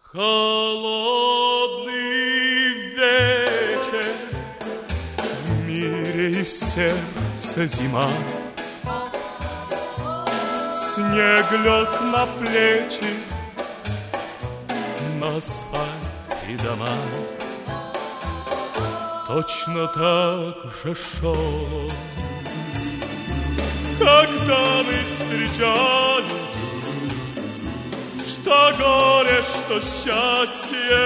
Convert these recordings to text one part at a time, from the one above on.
Холодный вечер, в мире и в сердце зима. Снег лег на плечи, на асфальт и дома. Точно так же шел, когда мы встречались, что горе, что счастье,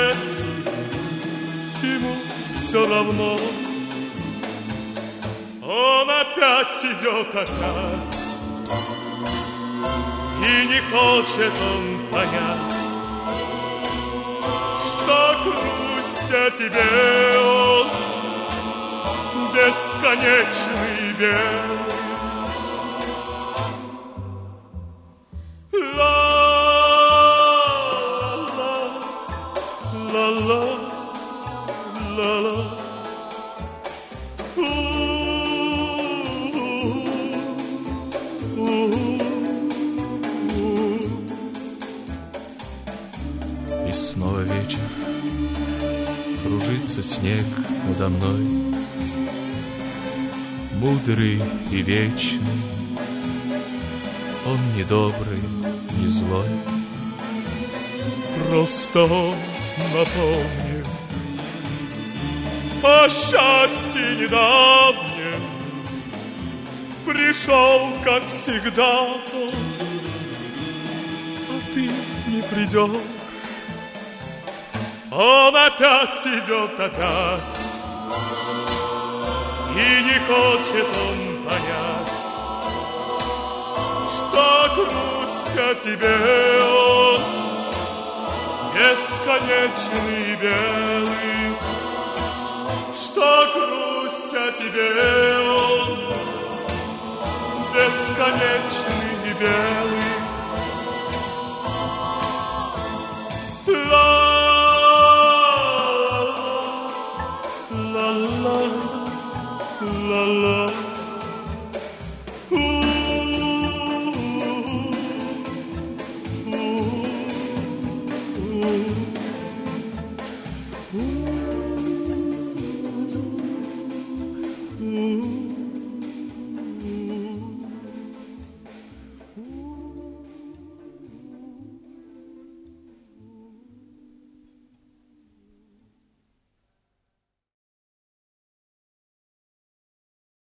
ему все равно. Он опять идет опять, и не хочет он понять, что грусть о тебе он бесконечный белый. И снова вечер, кружится снег надо мной, мудрый и вечный. Он не добрый, не злой, просто он напомнил о счастье недавнем. Пришел, как всегда, он, а ты не придешь. Он опять идет опять, и не хочет он понять, что грусть о тебе он бесконечный белый, что грусть о тебе он бесконечный белый.